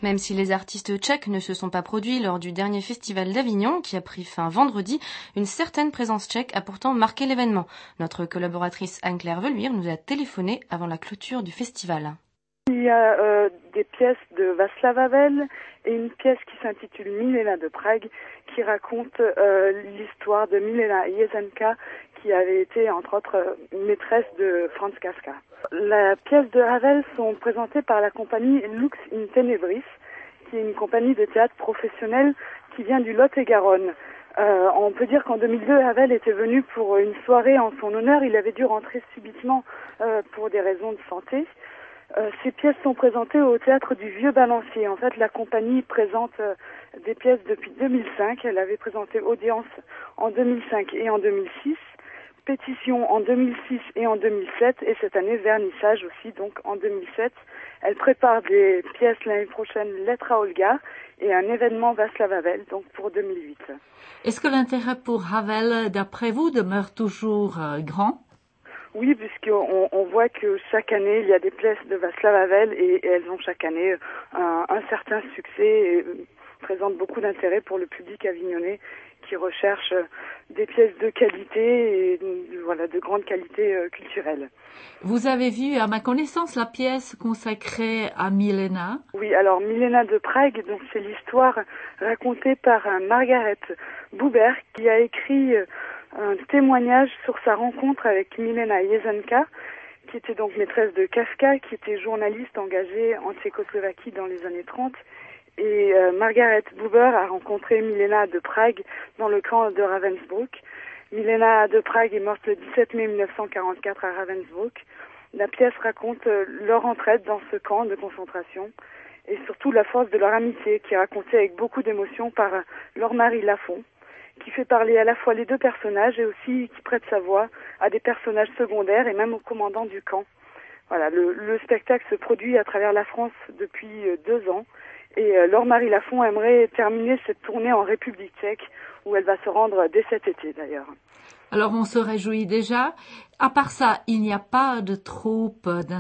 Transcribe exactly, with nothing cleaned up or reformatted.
Même si les artistes tchèques ne se sont pas produits lors du dernier festival d'Avignon, qui a pris fin vendredi, une certaine présence tchèque a pourtant marqué l'événement. Notre collaboratrice Anne-Claire Veluire nous a téléphoné avant la clôture du festival. Il y a euh, des pièces de Václav Havel et une pièce qui s'intitule Milena de Prague, qui raconte euh, l'histoire de Milena Jesenka, qui avait été entre autres euh, maîtresse de Franz Kafka. Les pièces de Havel sont présentées par la compagnie Lux in Tenebris, qui est une compagnie de théâtre professionnelle qui vient du Lot-et-Garonne. Euh, on peut dire qu'en deux mille deux, Havel était venu pour une soirée en son honneur. Il avait dû rentrer subitement euh, pour des raisons de santé. Euh, ces pièces sont présentées au théâtre du Vieux Balancier. En fait, la compagnie présente euh, des pièces depuis deux mille cinq. Elle avait présenté Audience en deux mille cinq et en deux mille six, Pétition en deux mille six et en deux mille sept, et cette année Vernissage aussi, donc en deux mille sept. Elle prépare des pièces l'année prochaine, Lettre à Olga, et un événement Václav Havel, donc pour deux mille huit. Est-ce que l'intérêt pour Havel, d'après vous, demeure toujours euh, grand ? Oui, puisqu'on on voit que chaque année, il y a des pièces de Václav Havel et, et elles ont chaque année un, un certain succès et euh, présentent beaucoup d'intérêt pour le public avignonnais qui recherche des pièces de qualité et voilà, de grande qualité euh, culturelle. Vous avez vu, à ma connaissance, la pièce consacrée à Milena ? Oui, alors Milena de Prague, donc c'est l'histoire racontée par euh, Margaret Buber, qui a écrit euh, un témoignage sur sa rencontre avec Milena Jesenka, qui était donc maîtresse de Kafka, qui était journaliste engagée en Tchécoslovaquie dans les années trente. Et euh, Margaret Buber a rencontré Milena de Prague dans le camp de Ravensbrück. Milena de Prague est morte le dix-sept mai mille neuf cent quarante-quatre à Ravensbrück. La pièce raconte euh, leur entraide dans ce camp de concentration et surtout la force de leur amitié, qui est racontée avec beaucoup d'émotion par euh, Laure-Marie Lafont, qui fait parler à la fois les deux personnages et aussi qui prête sa voix à des personnages secondaires et même au commandant du camp. Voilà, le, le spectacle se produit à travers la France depuis euh, deux ans et euh, Laure-Marie Lafont aimerait terminer cette tournée en République tchèque où elle va se rendre dès cet été d'ailleurs. Alors on se réjouit déjà. À part ça, il n'y a pas de troupe